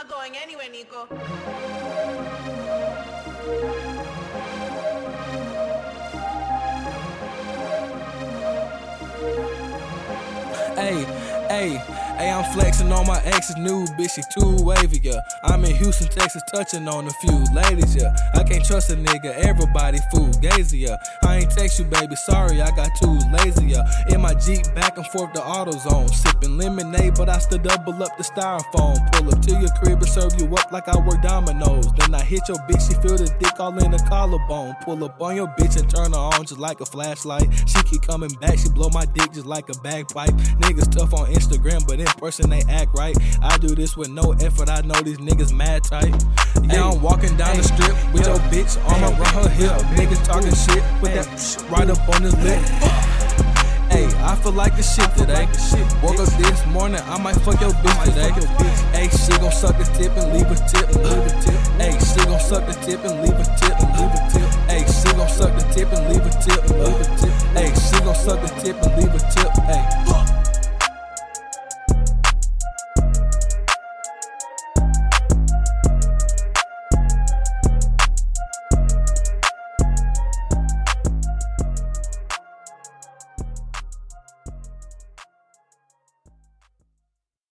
not going anywhere, Nico. Hey, I'm flexing on my ex's new bitch, she too wavy, yeah. I'm in Houston, Texas, touching on a few ladies, yeah. I can't trust a nigga, everybody fool gazy, yeah. I ain't text you, baby, sorry, I got too lazy, yeah. In my Jeep, back and forth to AutoZone, sipping lemonade, but I still double up the styrofoam. Pull up to your crib and serve you up like I work dominoes. Then I hit your bitch, she feel the dick all in the collarbone. Pull up on your bitch and turn her on just like a flashlight. She keep coming back, she blow my dick just like a bagpipe. Niggas tough on Instagram, but in person they act right. I do this with no effort, I know these niggas mad tight. Yeah, I'm walking down the strip with your bitch arm around her hip. Niggas talking shit, put that right up on his lip. Hey, I feel like the shit today. Woke up this morning, I might fuck your bitch today. Hey, she gon' suck the tip and leave a tip. Hey, she gon' suck the tip and leave a tip. Hey, she gon' suck the tip